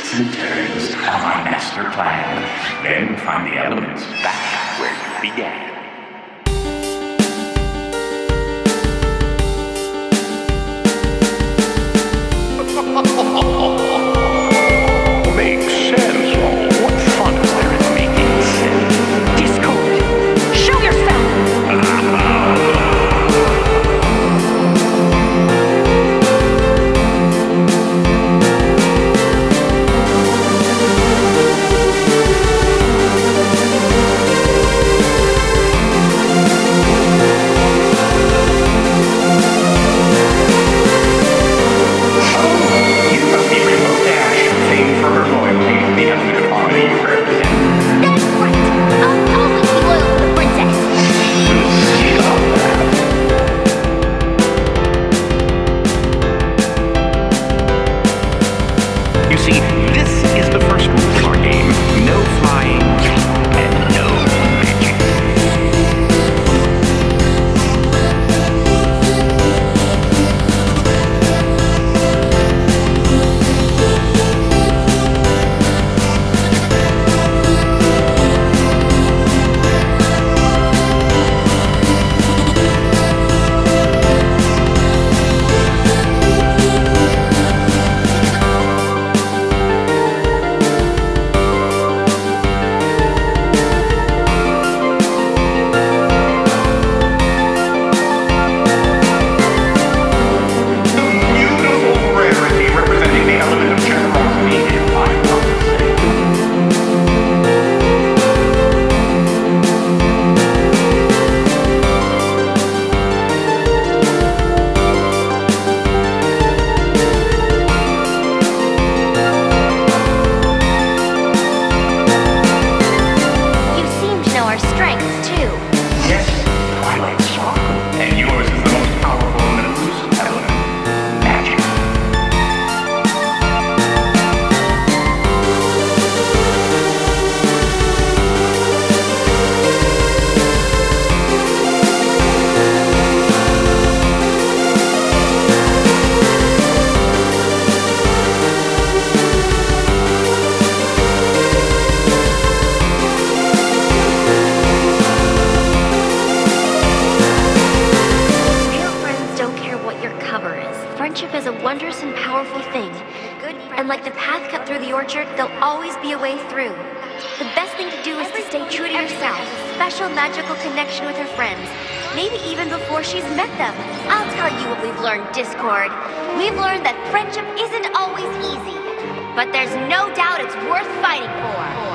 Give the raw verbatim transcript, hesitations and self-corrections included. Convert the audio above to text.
twists and turns on my master plan. Then find the elements back where you began. Makes sense. Oh, what fun is there in making sense? Discord, show yourself! That's right. I'll always be loyal to the princess. You see, this is the first rule of our game. No flying and no magic. Beautiful rarity representing the element of generosity in my conversation. You seem to know our strengths, too. Yes, Twilight Sparkle. And yours is the most powerful and elusive element. Magic. Real friends don't care what your cover is. Friendship is a wondrous and powerful thing. And like the path cut through the orchard, there'll always be a way through. The best thing to do is to stay true to yourself. Special magical connection with her friends. Maybe even before she's met them. I'll tell you what we've learned, Discord. We've learned that friendship isn't always easy. But there's no doubt it's worth fighting for.